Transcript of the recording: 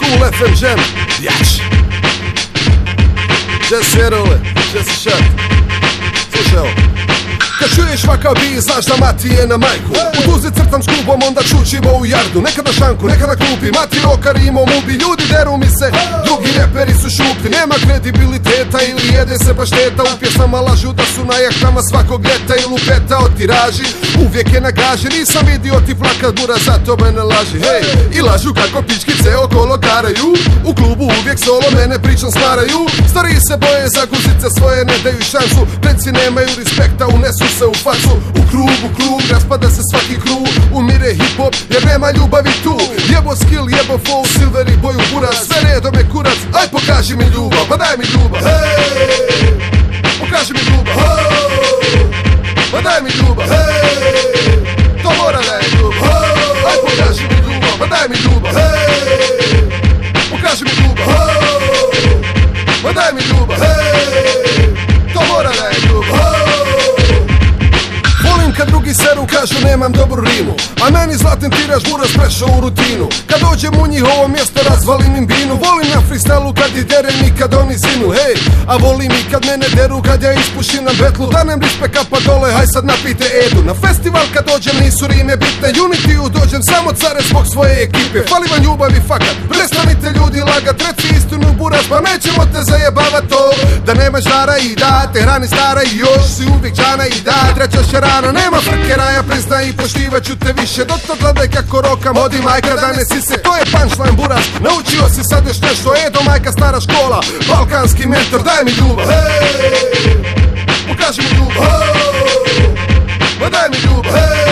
Cool FM Jam, jač. Gdje si vjerule, gdje si šat? Slušaj ovo. Kad čuješ vakav bi, znaš da mati je na majku. U tuzi crtam s klubom, onda čučimo u jardu. Nekada šanku, nekada klupi, mati rokar imam ubi. Ljudi deru mi se, drugi reperi su šuplji. Nema kredibiliteta ili jede se pašteta. U pjesama lažu da su na jahtama svakog ljeta. I lupeta o tiraži, uvijek je na gaži. Nisam vidio ti plakat bura, zato me ne laži. Hej, i lažu kako pičkice okolo karaju. U klubu uvijek solo mene pričom smaraju. Stariji se boje za guzice svoje, ne daju šansu. Preci nemaju respekta, unesu se u facu. U krug, raspada se svaki krug. Umire hip-hop jer nema ljubavi tu. Jebo skill, jebo flow, silver i boju buras. Sve redom je kurac, aj pokaži mi ljubav. Pa daj mi ljubav, hej. Pokaži mi ljubav, hej. Pa daj mi ljubav, hej. To mora da je ljubav, hej. Aj pokaži mi ljubav, pa daj mi ljubav, hej. Pokaži mi ljubav, hej. Pa daj mi ljubav, hej. To mora da je ljubav, hej. Volim kad drugi seru kažu nemam dobru rimu, a meni zlatin tiraž buras prešao u rutinu. Kad dođem u njihovo mjesto razvalim im binu. Volim na freestylu kad i derem i kad oni zinu, hej. A volim i kad mene deru kad ja ispušim na betlu. Danem rispeka pa dole, haj sad napijte Edu. Na festival kad dođem nisu rime bitne. Unity-u dođem samo care zbog svoje ekipe. Fali vam ljubav i fakat, prestanite ljudi lagat. Reci istinu buras, pa nećemo te zajebavat to. Da nema žara i da, te hrani stara i još si uvijek džana i da. Treća šarana, nema frkera, ja priznaj i poštivat ću te više. Dok to gledaj kako rokam, odi majka da ne si se. To je punchline buras, naučio si sad još nešto. Edo majka stara škola, balkanski mentor. Daj mi ljubav, hej. Pokaži mi ljubav, hej. Pa daj mi ljubav, hej.